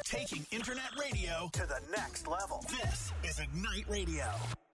Taking internet radio to the next level. This is Ignite Radio.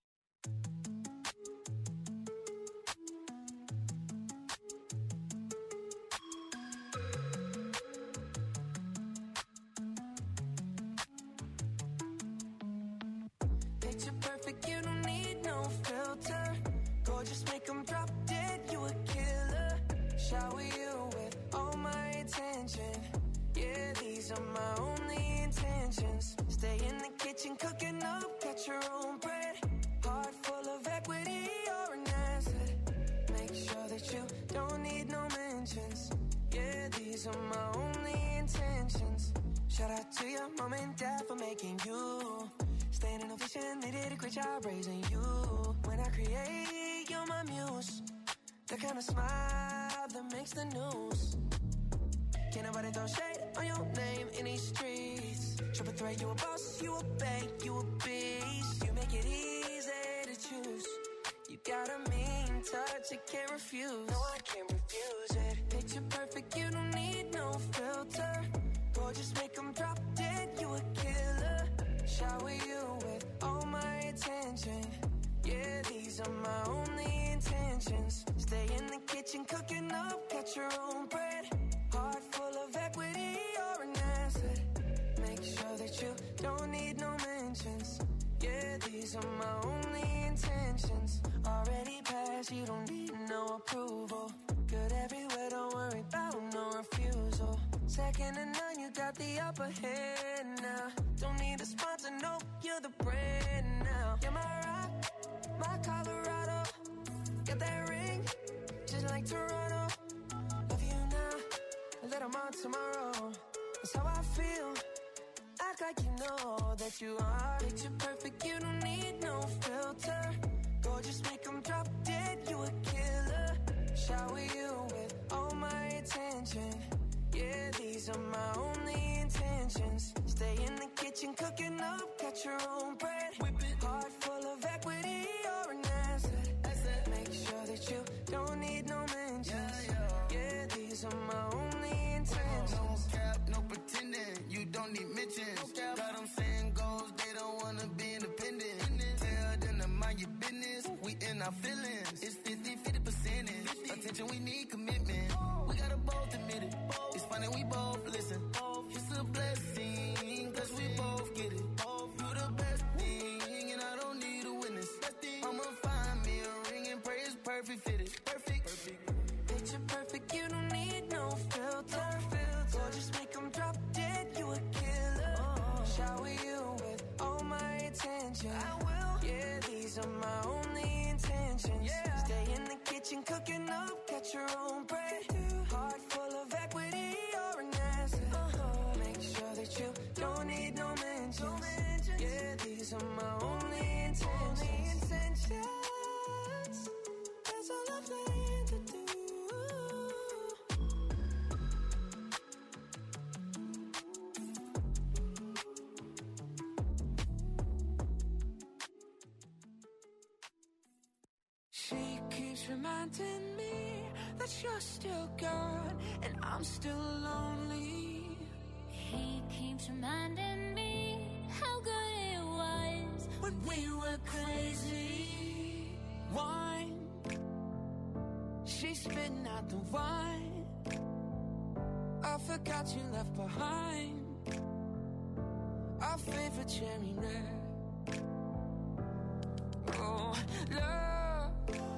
Picture perfect, you don't need no filter. Gorgeous, make them drop dead, you a killer. Shower you with all my attention. Yeah, these are my only intentions. Stay in the kitchen, cooking up, got your own bread. Heart full of equity, you're an asset. Make sure that you don't need no mentions. Yeah, these are my only intentions. Shout out to your mom and dad for making you. Staying in ovation, they did a great job raising you. When I create, you're my muse. The kind of smile that makes the news. Can't nobody throw shade on your name in these streets. Triple threat, you a boss, you a bank, you a beast. You make it easy to choose. You got a mean touch, I can't refuse. No, I can't refuse it. Picture perfect, you don't need no filter. Gorgeous, make them drop dead, you a killer. Shower you with all my attention. Yeah, these are my only intentions. Stay in the kitchen, cooking up, got your own bread. Heart full of equity, you're an asset. Make sure that you don't need no mentions. Yeah, these are my only intentions. Already passed, you don't need no approval. Good everywhere, don't worry about no refusal. Second to none, you got the upper hand now. Don't need a sponsor, no, you're the brand now. You're my rock, my Colorado. Got that ring, just like Toronto. Love you now, a little more tomorrow. That's how I feel. Act like you know that you are. Picture perfect, you don't need no filter. Gorgeous, make them drop dead, you a killer. Shower you with all my attention. Yeah, these are my only intentions. Stay in the kitchen, cooking up, got your own bread. Whip it. Heart full of equity, you're an asset. Make sure that you don't need no mentions. Yeah, these are my only intentions. No cap, no pretending, you don't need mentions. Got them saying goals, they don't wanna be independent. Tell them to mind your business, we in our feelings. It's 50 percentage. Attention, we need commitment. We gotta both admit it. It's funny, we both listen. It's a blessing, cause we both get it. You the best thing, and I don't need a witness. I'ma find me a ring and pray it's perfect fitted. Perfect. Picture perfect, you don't need no filter. Gorgeous, make them drop dead, you a killer. Shower you with all my attention. I will. Yeah, these are my only intentions. Stay in the kitchen, cooking up, get your own bread. Heart full of equity, you're an asset. Make sure that you don't need no mentions. Yeah, these are my only intentions. That's all I plan to do. She keeps reminding me that you're still gone and I'm still lonely. He keeps reminding me how good it was When we were crazy. Wine, she's spitting out the wine. I forgot you left behind our favorite cherry red. Oh, love,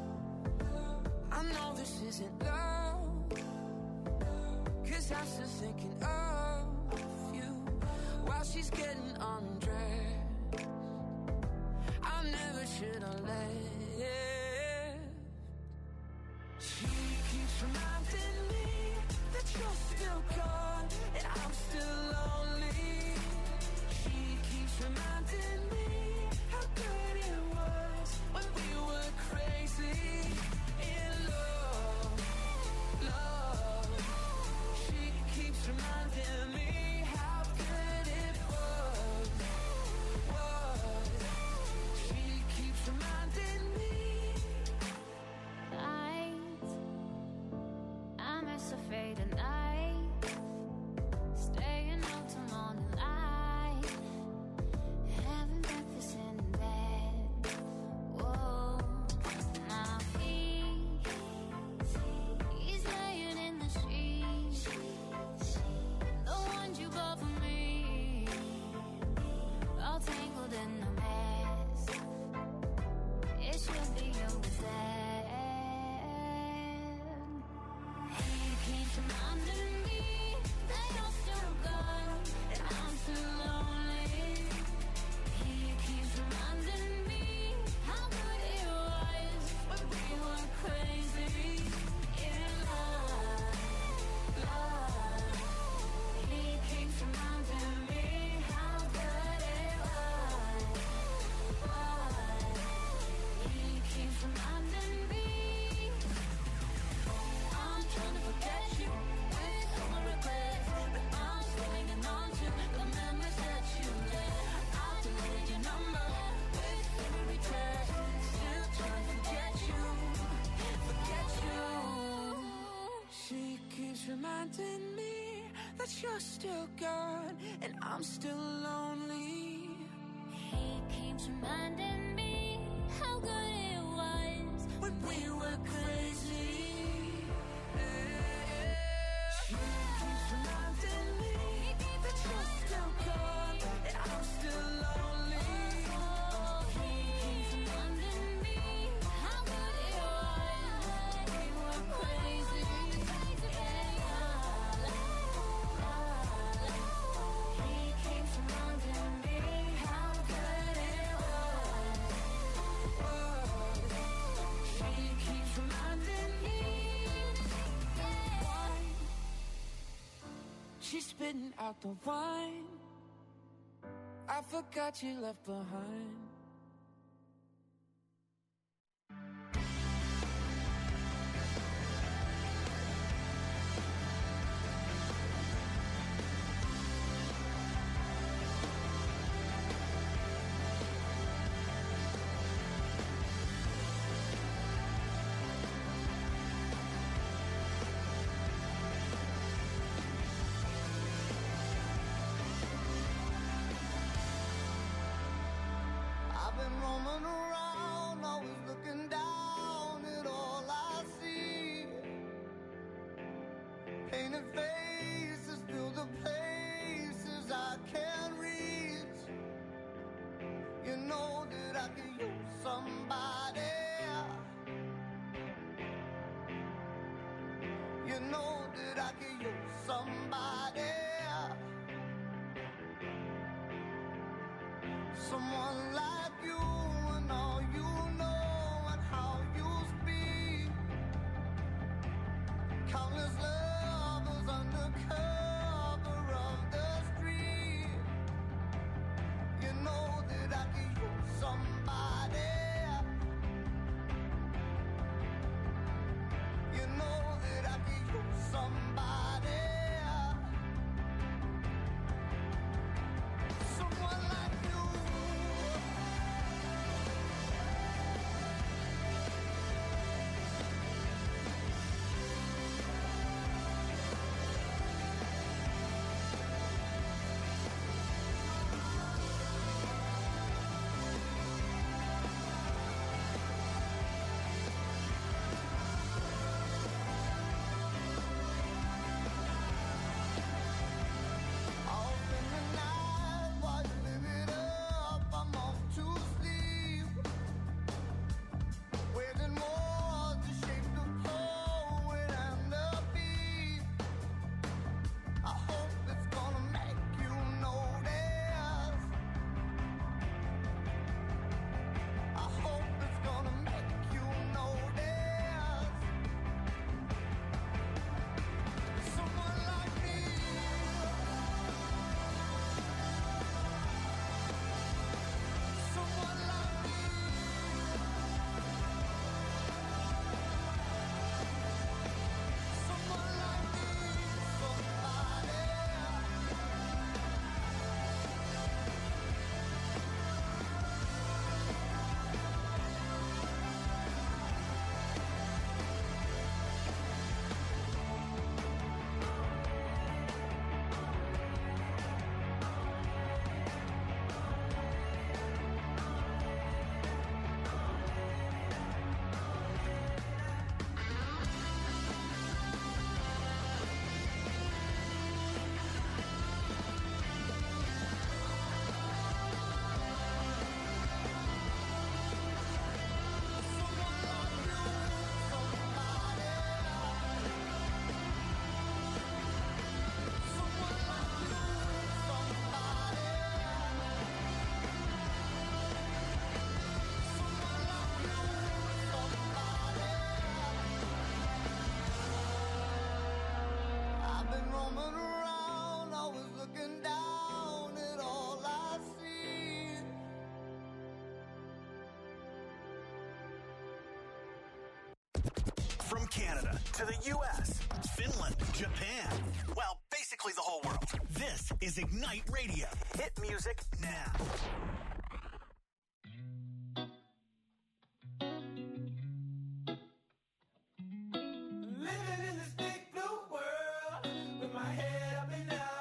I know this isn't love, 'cause I'm still thinking of you while she's getting undressed. I never should have left. She keeps reminding me that you're still gone and I'm still lonely. She keeps reminding me how good it was when we were crazy in love. She keeps reminding me how good it was. She keeps reminding me. I'm as afraid of night, staying up till morning light. you're still gone and I'm still lonely. He keeps reminding me how good it was when we were crazy. She keeps reminding me that you're still gone and I'm still lonely. He keeps reminding me how good it was when we were crazy. He keeps reminding me how good it was. She keeps reminding me. She's spitting out the wine I forgot you left behind. I've been roaming around, always looking down at all I see. Painted faces fill the places I can't reach. You know that I could use somebody. You know that I could use somebody. Someone like you and all you know and how you speak. Countless lovers under cover of the street. You know that I could use somebody. You know that I could use somebody. Someone like you. From Canada to the U.S., Finland, Japan, well, basically the whole world. This is Ignite Radio. Hit music now. Living in this big blue world with my head up and down.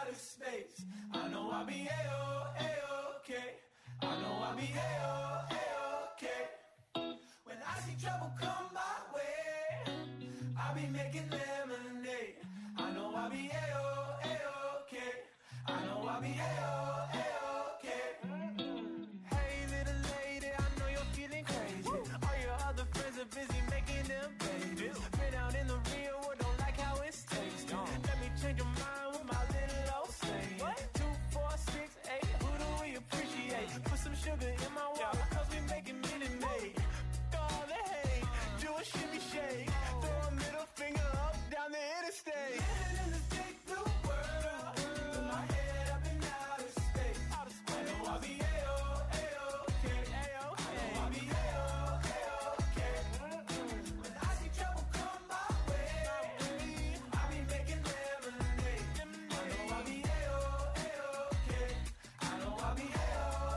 be A-okay. When I see trouble come my way, I'll be making lemonade. I know I'll be A-okay. I know I'll be A-okay. Hey little lady, I know you're feeling crazy. All your other friends are busy making them babies. Been out in the real world, don't like how it's tasting. Let me change your mind with my little old saying. 2, 4, 6, 8, who do we appreciate? Put some sugar in my water, cause we making Minute Maid. All the hate, do a shimmy shake. Throw a middle finger up down the interstate. Living in this big blue world, with my head up in outer space. I know I'll be A-okay. I know I'll be A-okay. When I see trouble come my way, I'll be making lemonade. I know I'll be A-okay. I know I'll be A-okay.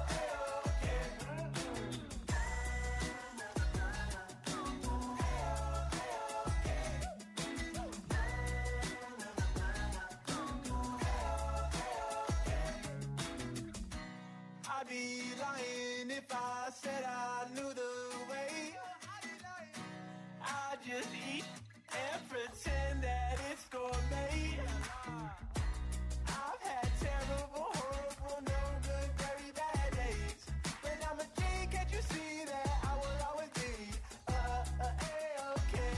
I'd be lying if I said I knew the way. I just eat and pretend that it's gourmet. I've had terrible, horrible, no good, very bad days. But I'm a G, can't you see that I will always be A-okay.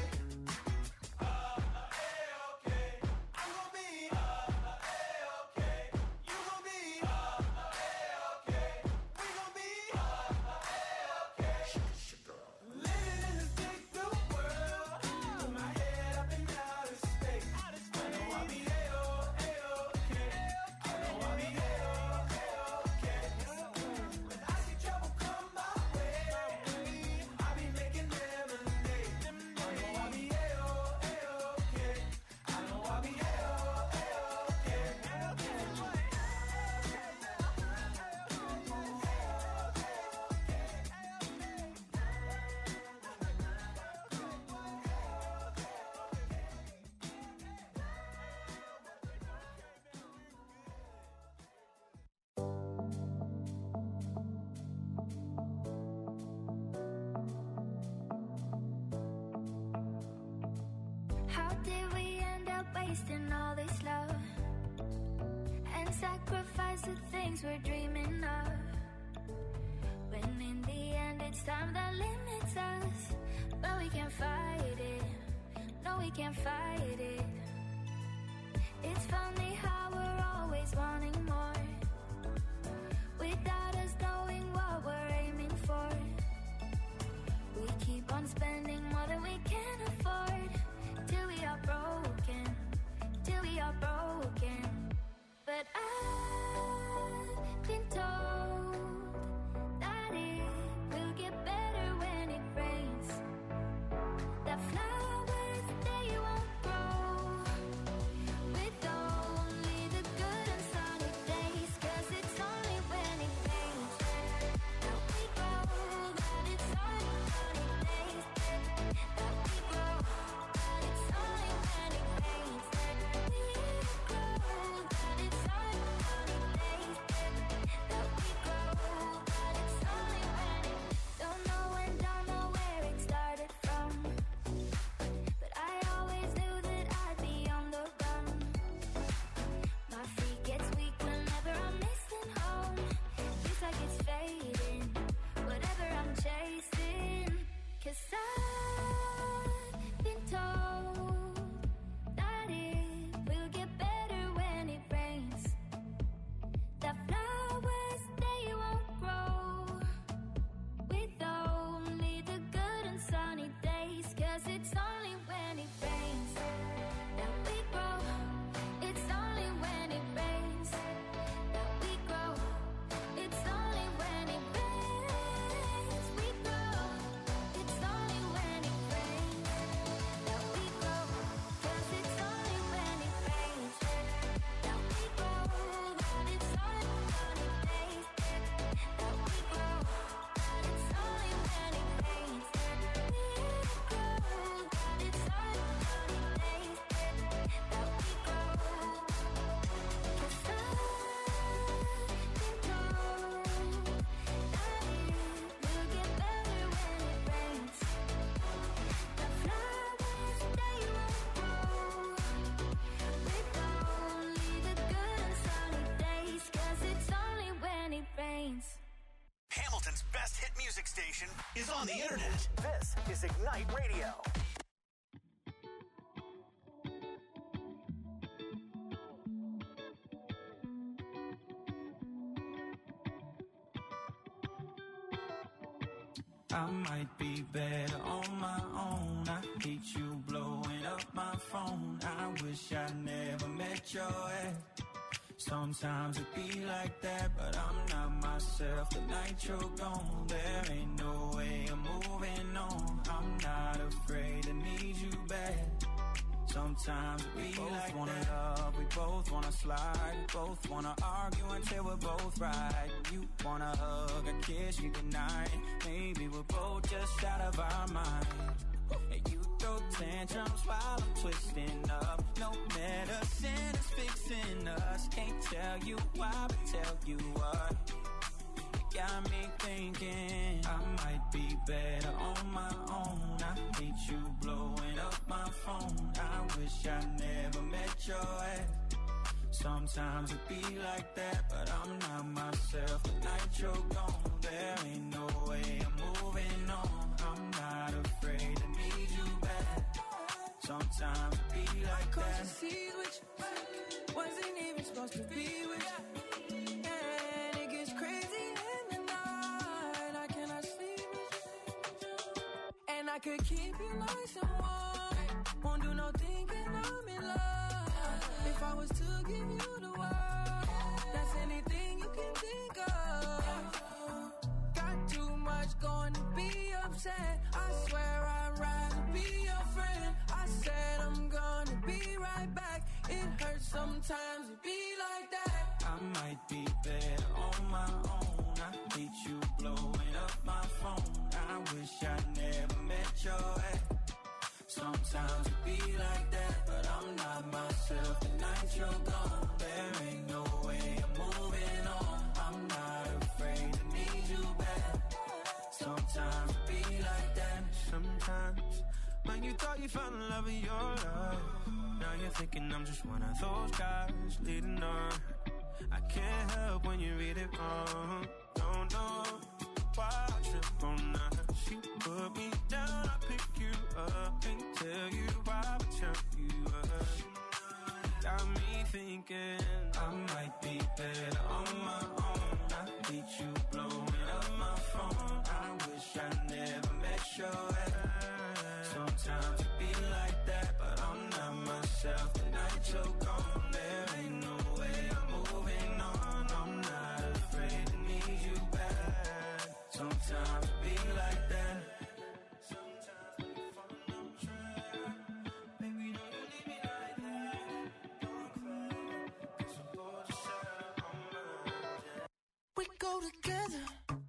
A-okay. I'm gonna be A-okay. You gonna be A-okay. We gonna be A-okay. Living in this big blue world, with my head up in outer space. I know I'll be A-okay. I know I'll be A-okay. When I see trouble come my way, I'll be making lemonade. I know I'll be A-okay. I know I'll be A-okay. How did we end up wasting all this love and sacrifice the things we're dreaming of? When in the end it's time that limits us, but we can't fight it. No, we can't fight it. It's funny how we're always wanting more, without us knowing what we're aiming for. We keep on spending more than we can afford, till we are broken, till we are broken. But I've been told that it will get better when it rains, that flowers they won't grow with only the station is on the internet. This is Ignite Radio. I might be better on my own. I hate you blowing up my phone. I wish I never met your ex. Sometimes it be like that, but I'm not myself. The night you're gone, there ain't no way I'm moving on. I'm not afraid to need you back. Sometimes it be both like wanna that. Love, we both wanna slide. We both wanna argue until we're both right. You wanna hug and kiss me goodnight. Maybe we're both just out of our mind. And you throw tantrums while I'm twisting up. No medicine is fixing us. Can't tell you why, but tell you what. You got me thinking I might be better on my own. I hate you blowing up my phone. I wish I never met your ex. Sometimes it be like that, but I'm not myself. The night you're gone, there ain't no way I'm moving on. I'm not afraid to need you back. Sometimes it be like that. Crossing seas with you, wasn't even supposed to be with you. And it gets crazy in the night. I cannot sleep with you. And I could keep you nice and warm. Won't do no thinking I'm in love. If I was to give you the world, that's anything you can think of. Got too much going to be upset. I swear I'd rather be your friend. I said I'm gonna be right back. It hurts sometimes to be like that. I might be better on my own. I hate you blowing up my phone. I wish I never met your ex. Sometimes it be like that, but I'm not myself. The night you're gone, there ain't no way I'm moving on. I'm not afraid to need you back. Sometimes it be like that. Sometimes when you thought you found the love of your life, now you're thinking I'm just one of those guys leading on. I can't help when you read it wrong. Don't know why I trip on that. She put me down, I pick you up. Can't tell you why, but tell you up. Got me thinking I might be better on my own. I hate you blowing up my phone. I wish I never met your ex. Sometimes it be like that, but I'm not myself. The night you're gone, there ain't no way I'm moving on. I'm not afraid to need you back. Sometimes it be like that. Sometimes when you fall on track, baby, don't you leave me like that. Don't cry, 'cause I'm both just out on mine. We go together,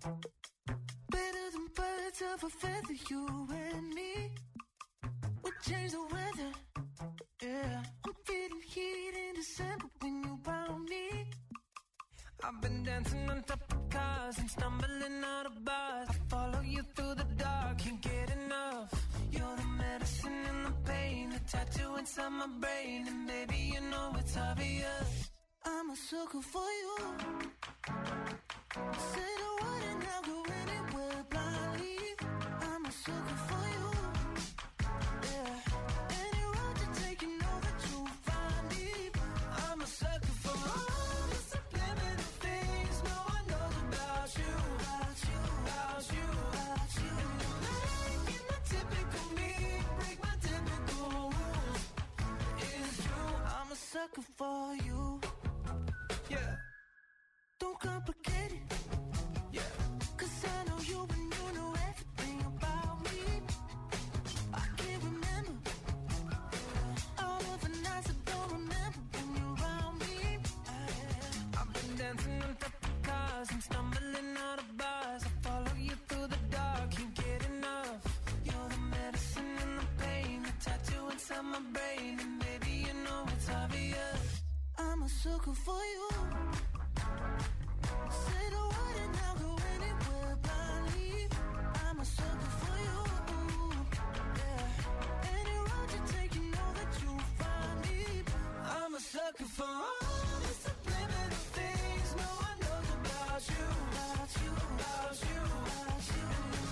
better than birds of a feather, you and me. We change the weather, yeah. I'm feeling heat in December when you found me. I've been dancing on top of cars and stumbling out of bars. I follow you through the dark, can't get enough. You're the medicine and the pain, the tattoo inside my brain. And baby, you know it's obvious, I'm a sucker for you. Say the word and I'll go anywhere blindly. I'm a sucker for you. Yeah, any road you take, you know that you'll find me. I'm a sucker for all the subliminal things no one knows about you. About you, about you, about you. And you're making my typical me, break my typical rules. It's true, I'm a sucker for you. Yeah. Don't complicate it. Yeah. 'Cause I know you and you know everything about me. I can't remember all of the nights I don't remember when you're around me. I've been dancing on top of cars and stumbling out of bars. I follow you through the dark, can't get enough. You're the medicine and the pain, the tattoo inside my brain. And baby, you know it's obvious, I'm a sucker for you. Say the word and I'll go anywhere blindly. I'm a sucker for you. Yeah. Any road you take, you know that you'll find me. I'm a sucker for all the subliminal things no one knows about you. About you, about you, about you. And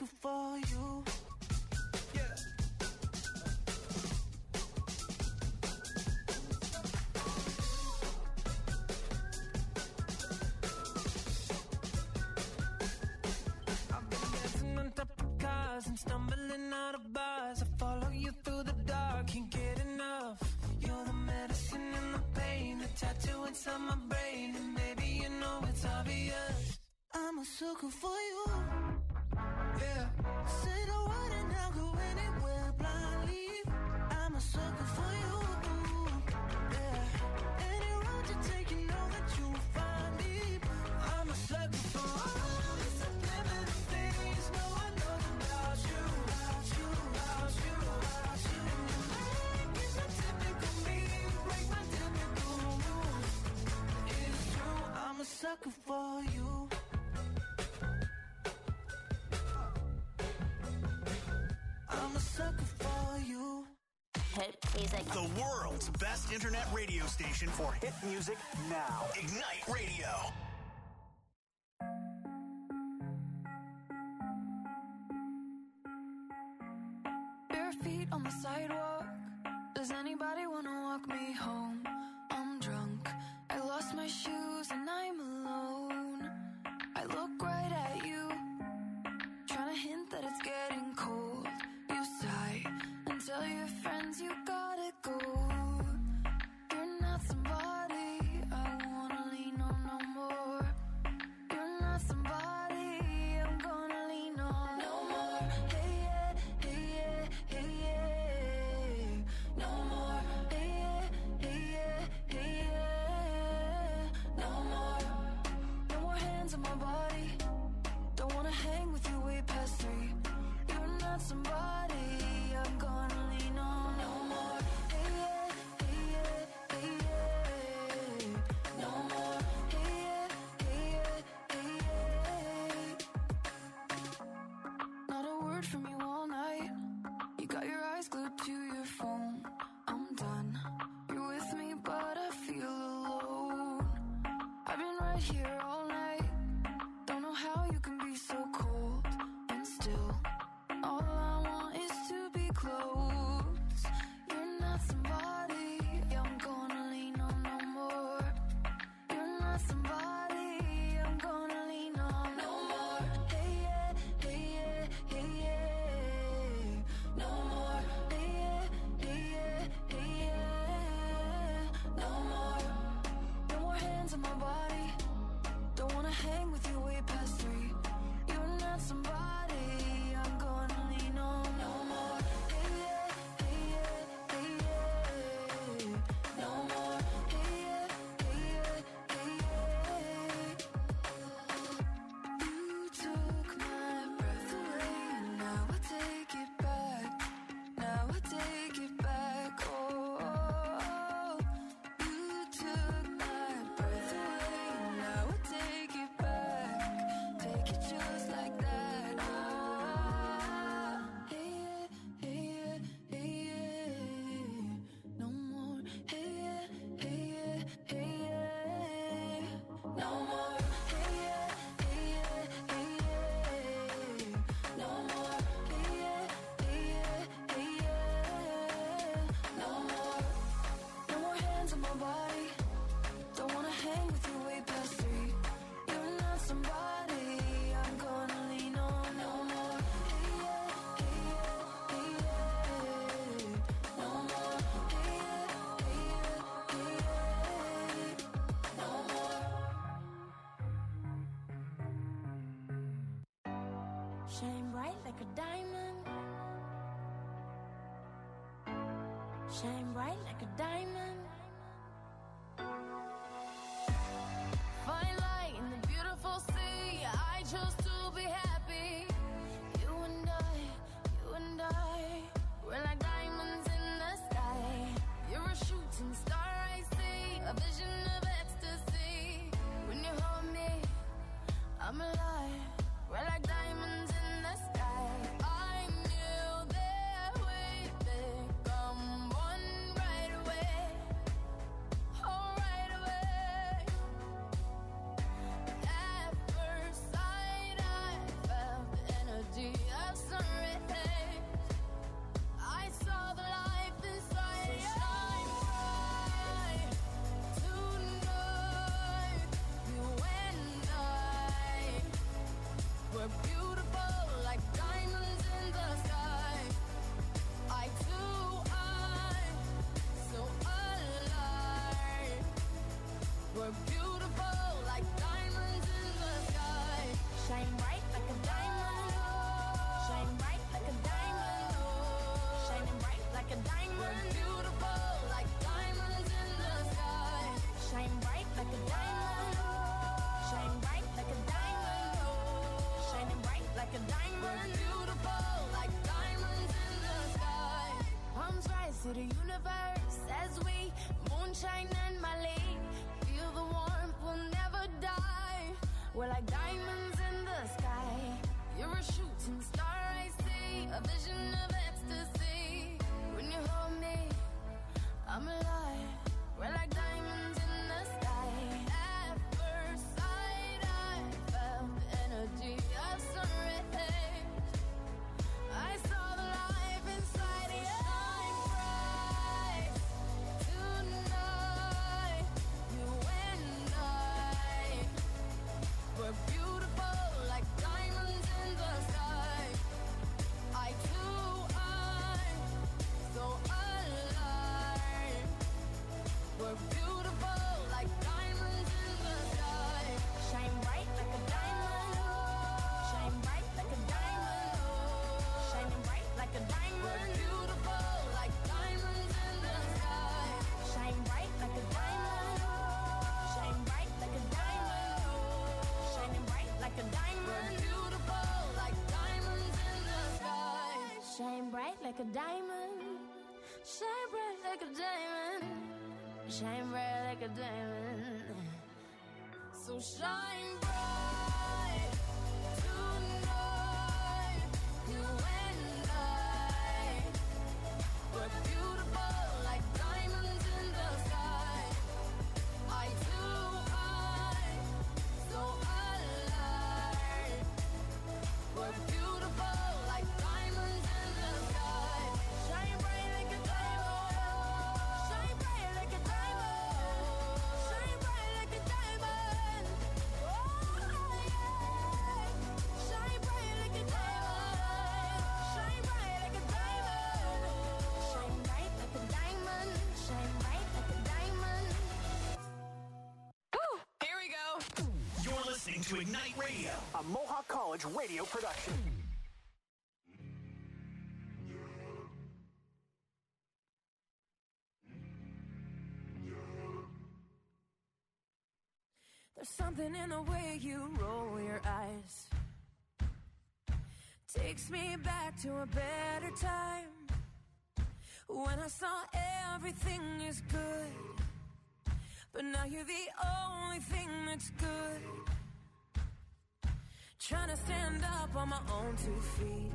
sucker for you. Yeah. I've been dancing on top of cars and stumbling out of bars. I follow you through the dark, can't get enough. You're the medicine and the pain, the tattoo inside my brain, and baby, you know it's obvious. I'm a sucker for you. Yeah. Say the word and I'll go anywhere blindly. I'm a sucker for you. Yeah. Any road you take, you know that you'll find me. I'm a sucker for all the subliminal things no one knows about you. About you, about you, about you. It's not typical me, break my typical rules. It's true, I'm a sucker for you. I'm a sucker for you. Hit music. The world's best internet radio station for hit music now. Ignite Radio. Bare feet on the sidewalk. Does anybody wanna walk me home? I'm drunk. I lost my shoes and I'm alone. I look right at you, trying to hint that it's getting cold. You sigh and tell your friends you gotta go. You're not somebody I wanna lean on no more. You're not somebody I'm gonna lean on no more. Hey yeah, hey yeah, hey yeah. No more. Hey yeah, hey yeah, hey yeah. No more. No more hands on my body. Don't wanna hang with you way past 3. You're not somebody I'm gonna lean on no more. Hey yeah, hey yeah, hey yeah. No more. Hey yeah, hey yeah, hey yeah. Not a word from you all night. You got your eyes glued to your phone. I'm done. You're with me, but I feel alone. I've been right here all night. Don't know how you can be so cold and still. All I want is to be close. You're not somebody I'm gonna lean on no more. You're not somebody I'm gonna lean on no more. Hey yeah, hey yeah, hey yeah. No more. Hey yeah, hey yeah, hey yeah. No more. No more hands on my body. Don't wanna hang with you way past 3. You're not somebody I'm gonna lean on no more. Hey yeah, hey yeah, hey yeah. No more. Hey yeah, hey yeah, hey yeah. You took my breath away, now I take it back. Now I take it back. Oh, you took my breath away, now I take it back. Take it just like that. Ah, hey yeah, hey yeah, hey yeah. No more. Hey yeah, hey yeah, hey yeah. No more. Hey yeah, hey yeah, hey yeah. No more. Hey yeah, hey yeah, hey yeah. No more. No more hands on my body. Don't wanna hang with you way past 3. You're not somebody I'm gonna lean on no more. Hey yeah, hey yeah, hey yeah. No more. Hey yeah, hey yeah, hey yeah. No more. Shine bright like a diamond. Shine bright like a diamond. Fine light in the beautiful sea. I chose to be happy. You and I, we're like diamonds in the sky. You're a shooting star I see, a vision of ecstasy. When you hold me, I'm alive. We're like diamonds in the sky. I knew that we'd become one right away. Oh, right away. At first sight, I felt the energy. I We're beautiful like diamonds in the sky. Shine bright like a diamond. Shine bright like a diamond. Shining bright like a diamond. We're beautiful like diamonds in the sky. Shine bright like a diamond. Shine bright like a diamond. Shining bright like a diamond. We're beautiful like diamonds in the sky. Palms rise to the universe as we moonshine and Malay. Feel the warmth, we'll never die. We're like diamonds in the sky. You're a shooting star, I see. A vision of ecstasy. When you hold me, I'm alive. We're like diamonds in the sky. At first sight, I felt the energy of sun rays. I saw the life inside you. Shine bright tonight, you and I. We're beautiful like diamonds in the sky. I too, I'm so alive. We're beautiful like diamonds in the sky. Shine bright like a diamond. Shine bright like a diamond. Shining bright like a diamond. We're beautiful like diamonds in the sky. Shine bright like a diamond. Shine bright like a diamond. Shining bright like a diamond. We're beautiful like diamonds in the sky. Shine bright like a diamond. Shine bright like a diamond. Shine bright like a diamond. So shine bright tonight, you and I. We're beautiful like diamonds in the sky. I too, I'm so alive. We're beautiful like diamonds in the sky. Shine bright like a diamond. Shine bright like a diamond. Shine bright like a diamond. Oh yeah. Shine bright like a diamond. Shine bright like a diamond. Shine bright like a diamond. Shine bright like a diamond. Here we go. You're listening to Ignite Radio, a Mohawk College radio production. There's something in the way you roll your eyes. Takes me back to a better time, when I saw everything is good. But now you're the only thing that's good. Trying to stand up on my own 2 feet.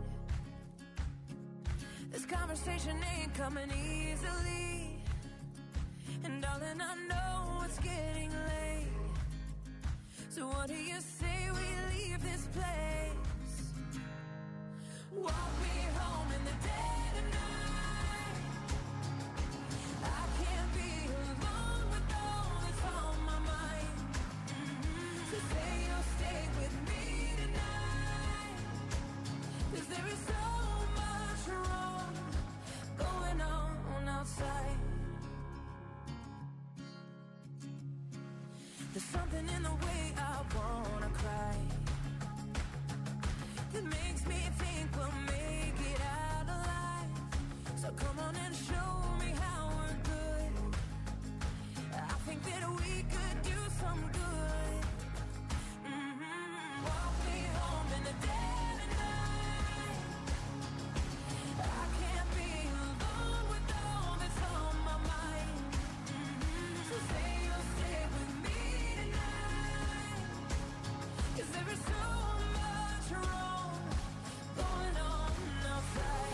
This conversation ain't coming easily. And darling, I know it's getting late. So what do you say we leave this place? Walk me home in the dead of night. I can't be alone with all that's on my mind. So say you'll stay with me tonight. 'Cause there is so much wrong going on outside. There's something in the way I wanna cry that makes me think we'll make it out alive. So come on and show me how we're good. I think that we could do some good. Walk me home in the dead of night. I can't be alone with all that's on my mind. So say you'll stay with me tonight. 'Cause there is so much wrong going on outside.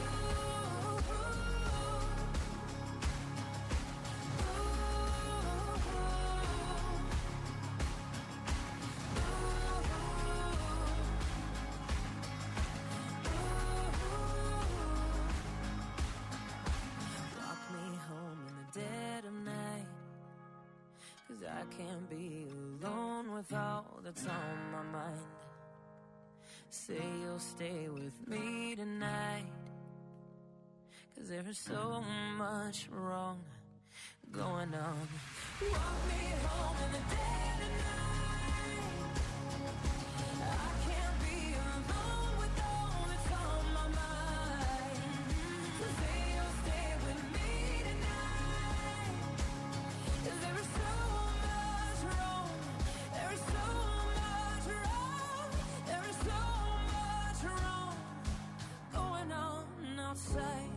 Walk me home in the dead of night. 'Cause I can't be alone with all that's on my mind. Say you'll stay with me tonight. 'Cause there is so much wrong going on. Walk me home in the dead of night. I can't be alone with all that's on my mind. So say you'll stay with me tonight. 'Cause there is so much wrong. There is so much wrong. There is so much wrong going on outside.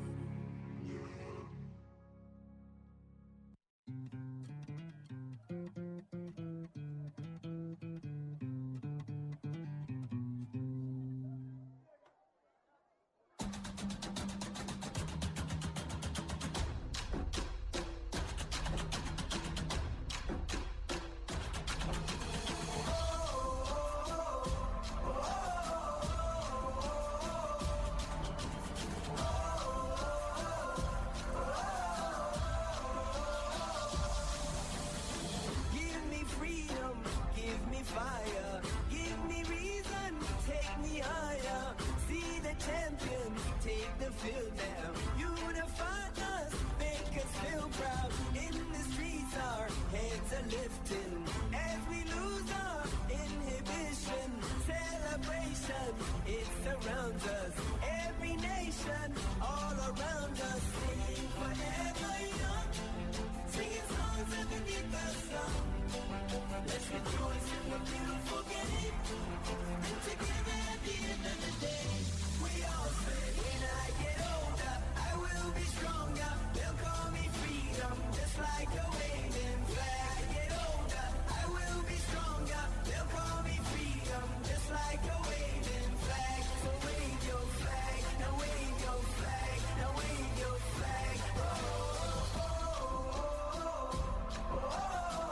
Give me freedom, give me fire, give me reason, take me higher. See the champions take the field now. Unify us, make us feel proud. In the streets our heads are lifting as we lose our inhibition. Celebration, it surrounds us. Every nation, all around us, singing forever young. Singing songs underneath the sun. Let's rejoice in the beautiful game. And together at the end of the day, we all say, when I get older, I will be stronger. They'll call me freedom, just like a waving flag. I get older, I will be stronger. They'll call me freedom, just like a waving flag. So wave your flag, now wave your flag, now wave your flag. Oh, oh, oh, oh, oh.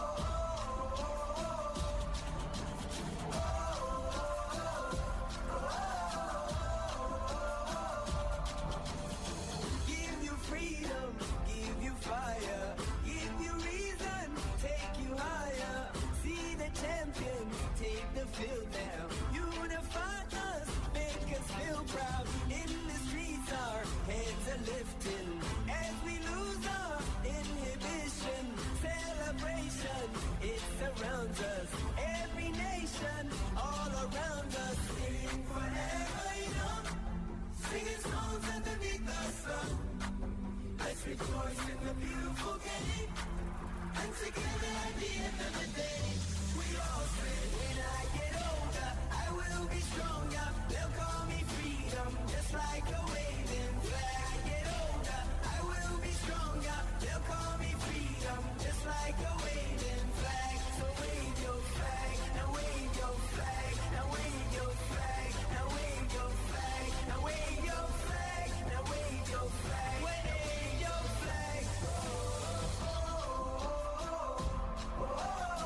Give you freedom, give you fire, give you reason, take you higher. See the champions take the field now. Unify us, make us feel proud. In the streets our heads are lifting as we lose our inhibition. Celebration, it surrounds us. Every nation, all around us, singing forever young. Singing songs underneath the sun. Let's rejoice in the beautiful game. And together at the end of the day, we all say, when I get older, I will be stronger. They'll call me freedom, just like a waving flag. I get older, I will be stronger. They'll call me freedom, just like a waving flag. So wave your flag, now wave your flag, now wave your flag, now wave your flag, now wave your flag, now wave your flag, wave your flag. Oh, oh, oh, oh, oh,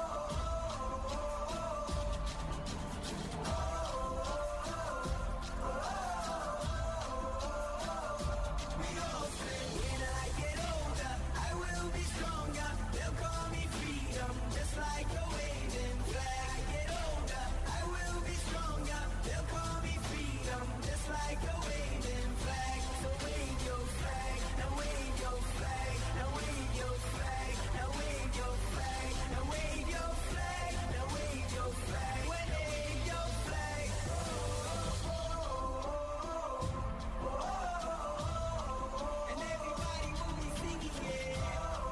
we all say, when I get older, I will be stronger. They'll call me freedom, just like a waving flag. I get older, I will be stronger. They'll call me freedom, just like a waving flag. So wave your flag, now wave your flag, now wave your flag, now wave your flag, now wave your flag, now wave your flag, wave your flag. Oh, oh, oh, oh, oh. And everybody will be singing, yeah.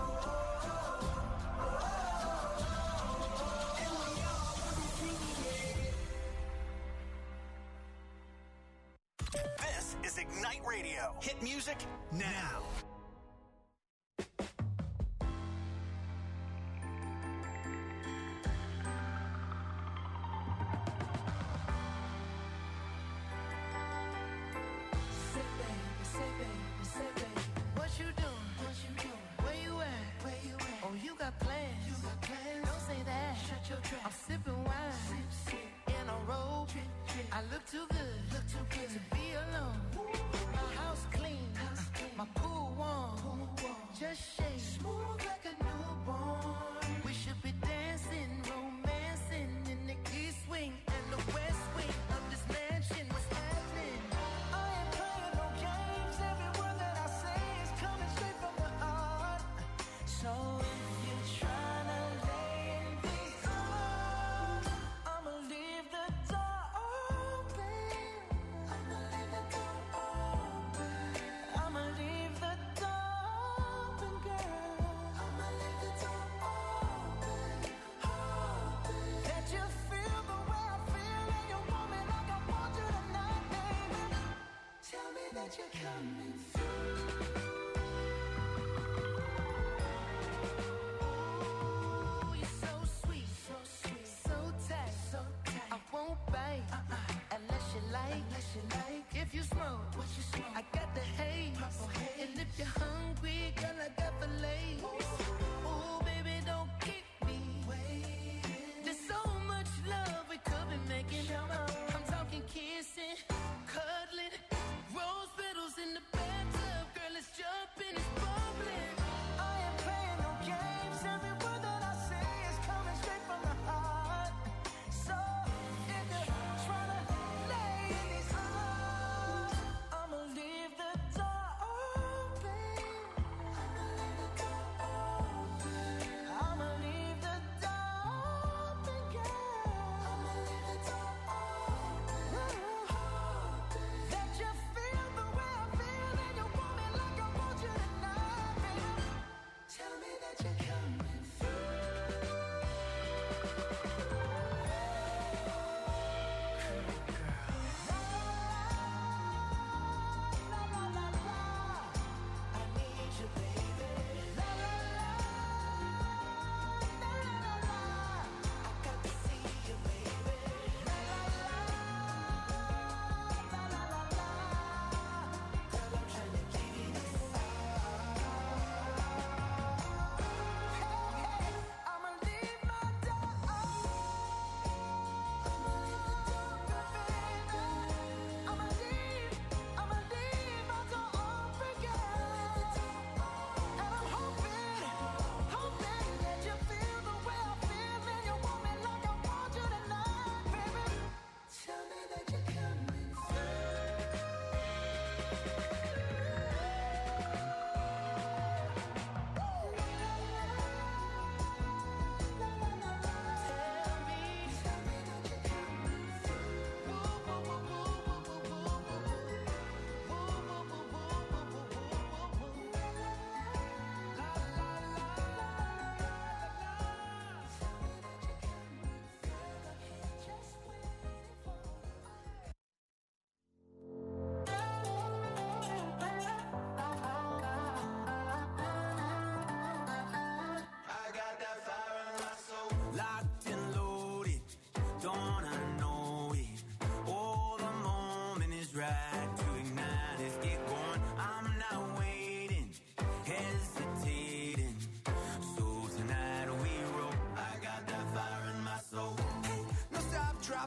And we all will be singing, yeah. This is Ignite Radio. Hit music now. Say baby, what you doing? Where you at? Oh, you got plans. Don't say that. I'm sipping wine in a robe. I look too good to be alone. My house clean, my pool warm. Just shake smooth like a newborn. We should be dancing, romancing in the east wing and the west wing of this mansion. What's happening? I ain't playing no games. Every word that I say is coming straight from the heart. So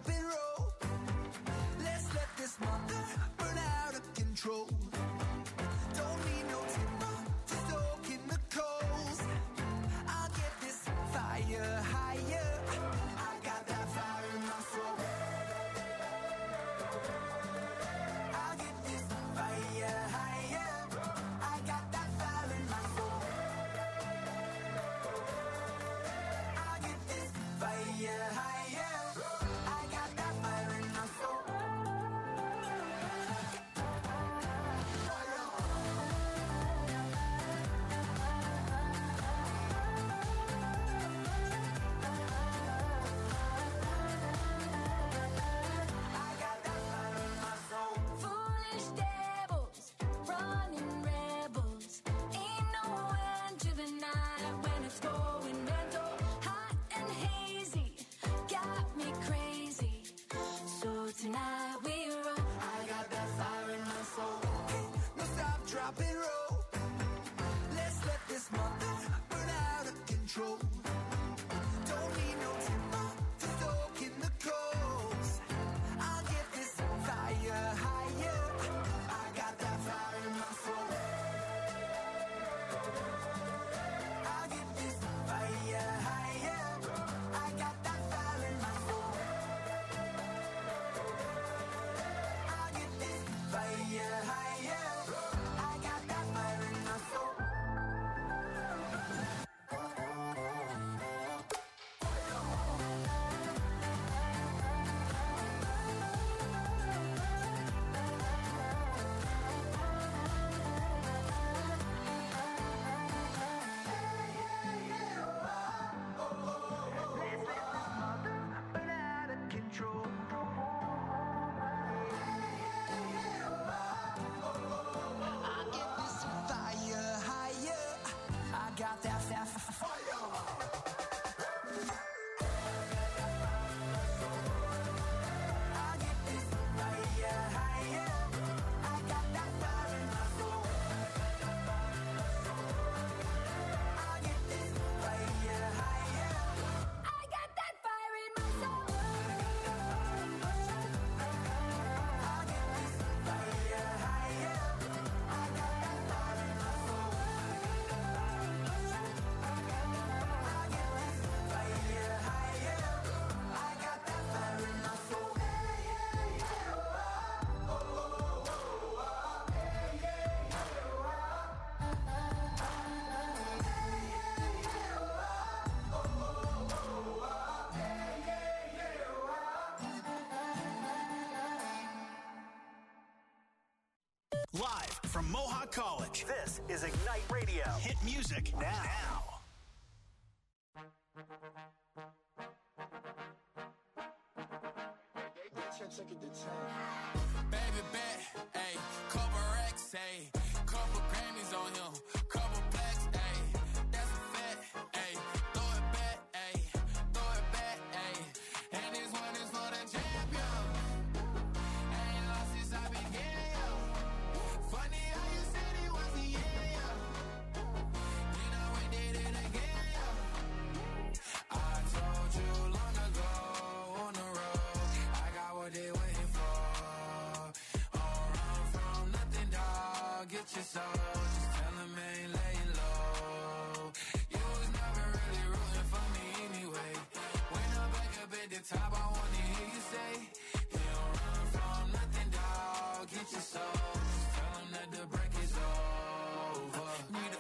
drop and roll. Let's let this mother burn out of control. Don't need no timber to soak in the coals. I'll get this fire higher. I got that fire in my soul. I'll get this fire higher. I got that fire in my soul. I'll get this fire higher. I got that fire in my soul. Foolish devils, running rebels. Ain't no end to the night when it's going mental. Hot and hazy, got me crazy. So tonight we roll. I got that fire in my soul. No stop, drop and roll. Let's let this mother burn out of control. Don't need no timber to soak in the coals. I'll get this fire higher. I got that fire in my soul. I'll get this fire higher. I got that fire in my soul. I'll get this fire higher. I got that fire in my soul. Burn out of control. I get this fire higher. I got that fire. I get this fire higher. I got that fire in my soul. I get this fire higher. I got that fire in my soul. I get this fire higher. I got that fire in my soul. I get this fire higher. I got that fire in my soul. Live from Mohawk College, this is Ignite Radio. Hit music now. Baby bet, ayy, couple racks, ayy, couple Grammys on him, couple blacks, ayy, that's a fact, ayy, throw it back, ayy, throw it back, ayy, and this one is for the champion. I ain't lost since I began, yo. Funny how you said it was the end, yo. You know we did it again, yo. I told you long ago on the road, I got what they waiting for. Don't run from nothing, dog. Get your soul. Just tell them ain't laying low. You was never really rooting for me anyway. When I'm back up at the top, I wanna hear you say, you don't run from nothing, dog. Get your soul. Just tell them that the break is over. Need a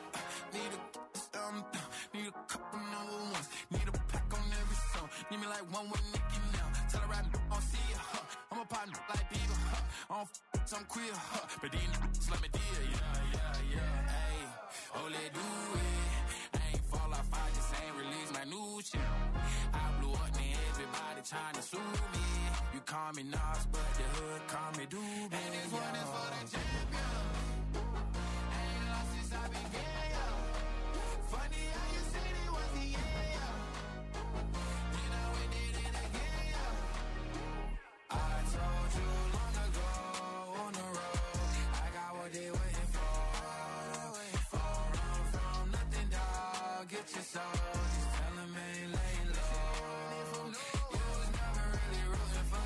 couple number ones. Need a pack on every song. Need me like one with Nicki now. Tell her I don't see ya, huh. I'm a partner like Bieber, huh. I don't some queer, huh. But these niggas let me deal, yeah, ayy. Oh, let do it. I ain't fall off, I just ain't release my new shit. I blew up, and everybody trying to sue me. You call me Nas, but the hood call me Doobie. And this one is for the champion. I ain't lost since I began, yo. Funny how you said it was the end, yo. You know we did it again, yo. I told you long ago on the road, I got what they waiting for. Don't run from nothing, dog. Get your soul. Just tell them ain't laying low. You was never really rooting for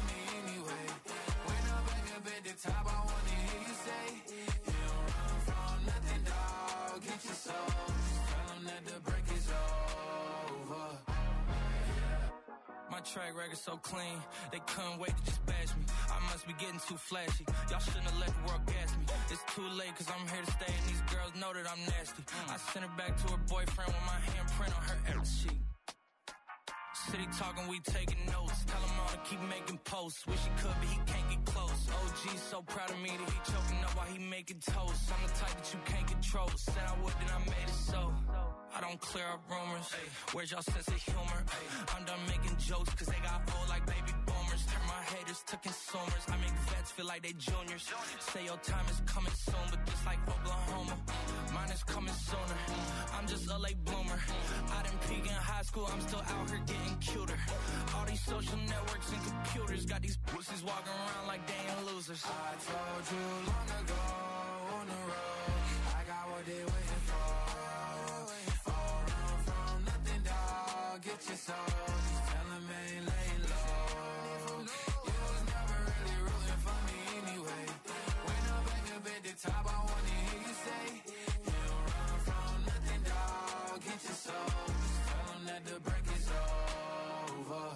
track record so clean, they couldn't wait to just bash me. I must be getting too flashy. Y'all shouldn't have let the world gas me. It's too late cause I'm here to stay and these girls know that I'm nasty. I sent her back to her boyfriend with my handprint on her every sheet. City talking, we taking notes. Tell him all to keep making posts. Wish he could, but he can't get close. OG's so proud of me that he choking up while he making toast. I'm the type that you can't control. Said I would, then I made it so. I don't clear up rumors. Where's y'all sense of humor? I'm done making jokes cause they got old like baby boomers. Turn my haters to consumers. I make vets feel like they juniors. Say your time is coming soon, but just like Oklahoma, mine is coming sooner. I'm just a late bloomer. I didn't peak in high school, I'm still out here getting cuter. All these social networks and computers got these pussies walking around like they ain't losers. I told you long ago on the road, I got what they waiting for. All run from nothing, dog. Get your soul, just tell them ain't laying low. You was never really rooting for me anyway. When I'm back up at the top, I wanna hear you say, you don't run from nothing, dog. Get your soul, just tell them that the break is over.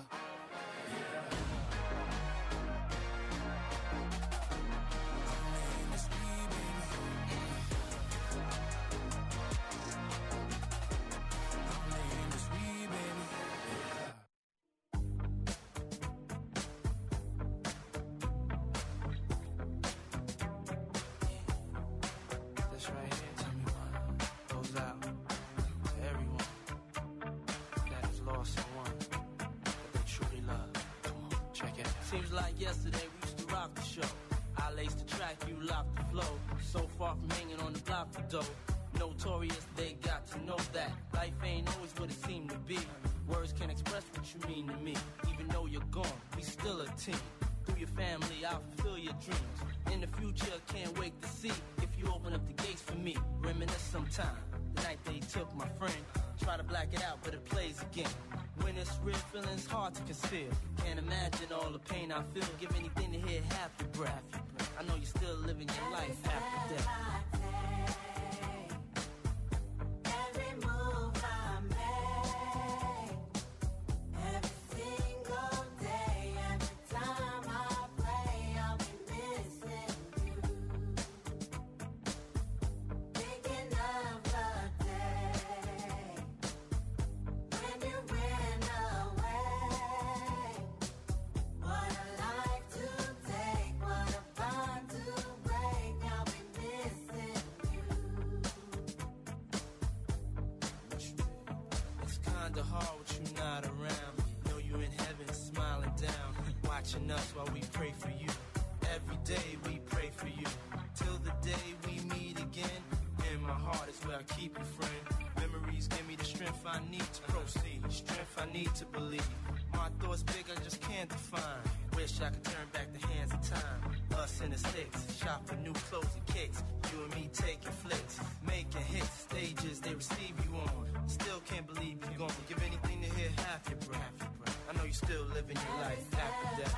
Seems like yesterday we used to rock the show. I laced the track, you locked the flow. So far from hanging on the block for dough. Notorious, they got to know that life ain't always what it seemed to be. Words can't express what you mean to me. Even though you're gone, we still a team. Through your family, I'll fulfill your dreams. In the future, can't wait to see if you open up the gates for me. Reminisce sometime, the night they took my friend. Try to black it out, but it plays again. When it's real, feeling's hard to conceal. Can't imagine all the pain I feel. Give anything to hear half your breath. I know you're still living your life after death. Every move I make, every single day, every time I pray, I'll be missing you. Thinking of the day when you ran away. What a life to take, what a bond to break. I'll be missing you. It's kinda hard with you not around. Know you in heaven smiling down, watching us while we pray for you. Every day we pray for you, till the day we meet again. In my heart is where I keep you, friend. Memories give me the strength I need to proceed, strength I need to believe. My thoughts big, I just can't define. Wish I could turn back the hands of time. Us in the sticks, shop for new clothes and kicks. You and me taking flicks, making hits, stages they receive you on. Still can't believe you're gone. Give anything to hear half your breath. I know you're still living your life after death.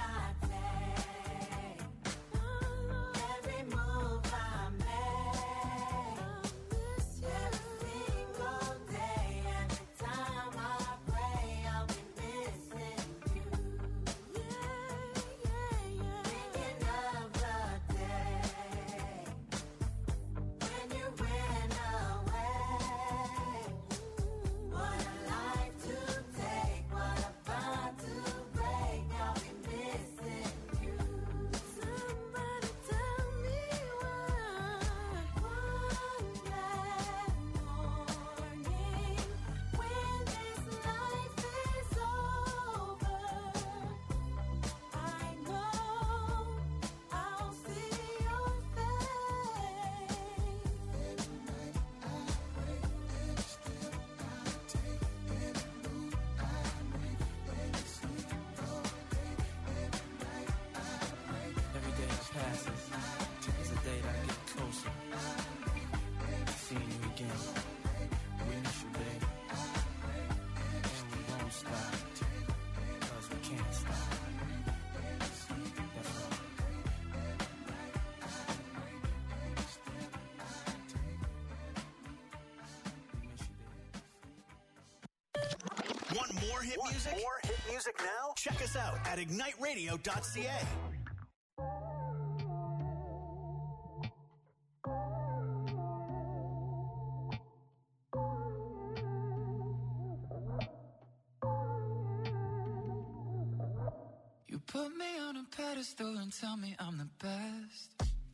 Every move I make, every single day, every time I pray, I'll be missing you. Thinking of the day when you ran hit music? More hit music now? Check us out at igniteradio.ca. You put me on a pedestal and tell me I'm the best.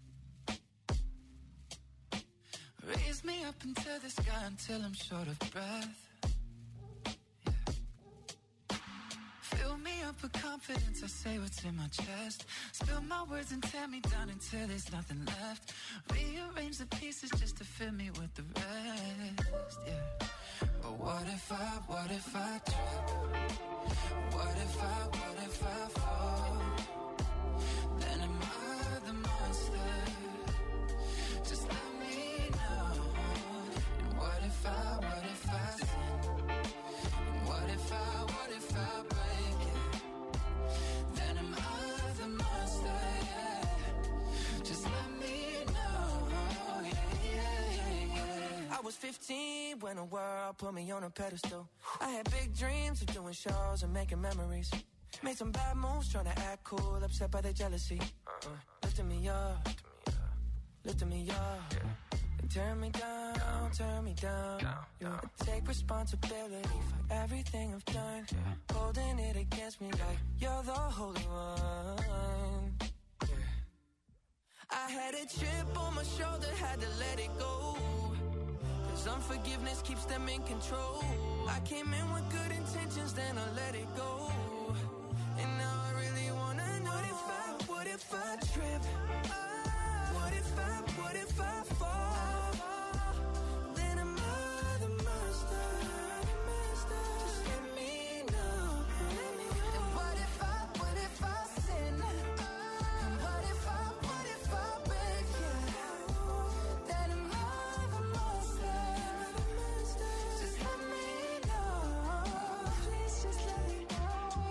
Raise me up into the sky until I'm short of breath. Yeah. Fill me up with confidence, I say what's in my chest. Spill my words and tear me down until there's nothing left. Rearrange the pieces just to fill me with the rest. Yeah. But what if I trip? What if I fall? Then am I the monster? Just let me know. And what if I sin? And what if I break it? Then am I the monster? Yeah. Just let me know. Yeah. I was 15 when the world put me on a pedestal. I had big dreams of doing shows and making memories. Made some bad moves trying to act cool, upset by the jealousy. Lifting me up, lifting me up. And turn me down. I take responsibility for everything I've done. Holding it against me like you're the holy one. I had a chip on my shoulder, had to let it go. Cause unforgiveness keeps them in control. I came in with good intentions, then I let it go. And now I really wanna know what if I trip? What if I fall? Then am I the monster? Just let me know. And what if I sin? And what if I break it? Then am I the monster? Just let me know. Please just let me know.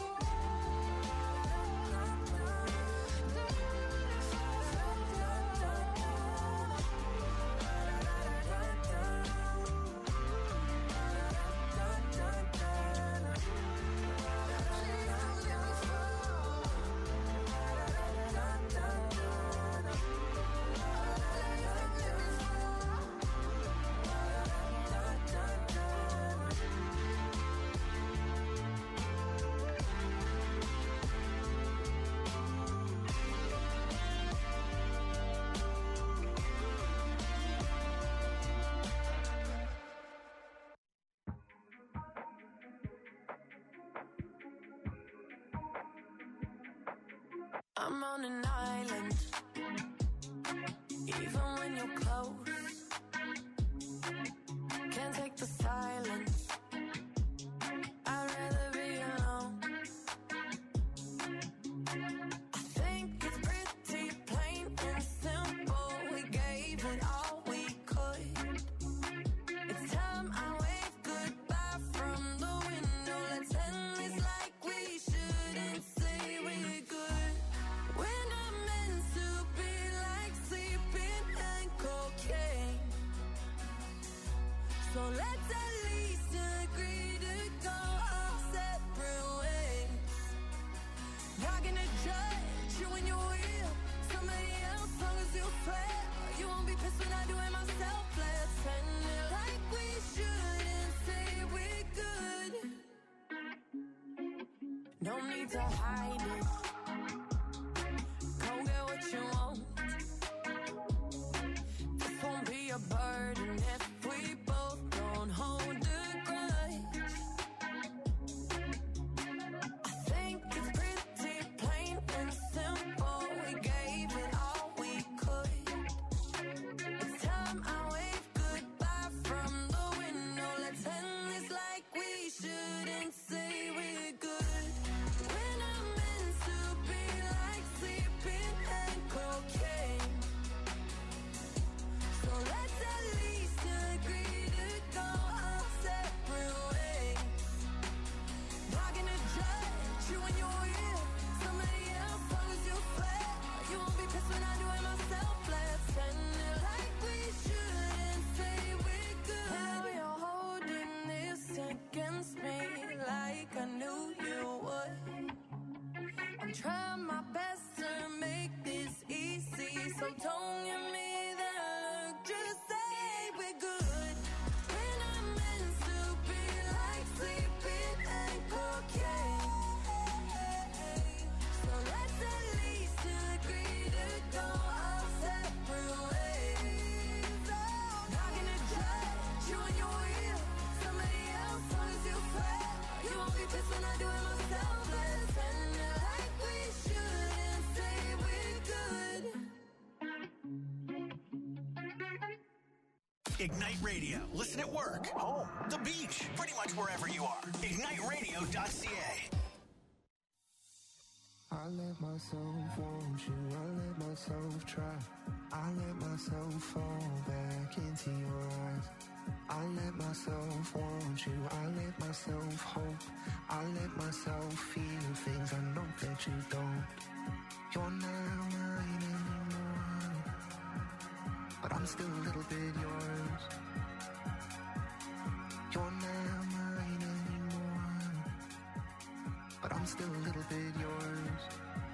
I'm on an island, even when you're close. Can't take the silence, I'd rather be alone. I think it's pretty plain and simple. We gave it all we could. It's time I wave goodbye from the window. Let's end this like we shouldn't say we're good. We're not meant to be like sleeping and cocaine. So let's at least agree to go our separate ways. Not gonna judge you when you're with somebody else, long as you swear you won't be pissed when I do it myself. Let's end it like we shouldn't say we're good. No need to hide it. Go get what you want. This won't be a burden if we both don't hold a grudge. I think it's pretty plain and simple. We gave it all we could. It's time I wave goodbye from the window. Let's end this like we shouldn't say we're good. We're not meant to try my best to make this easy, so don't give me that look, just say we're good. When I'm meant to be like sleeping and cocaine, so let's at least agree to go our separate ways. Not gonna judge you and your will, somebody else long as you swear. You won't be pissed when I do it myself. Let's end it like we should and say we're good. Ignite Radio. Listen at work, home, the beach, pretty much wherever you are. IgniteRadio.ca. I let myself want you, I let myself try. I let myself fall back into your eyes. I let myself want you, I let myself hope. I let myself feel things I know that you don't. You're not mine anymore, but I'm still a little bit yours. You're not mine anymore, but I'm still a little bit yours.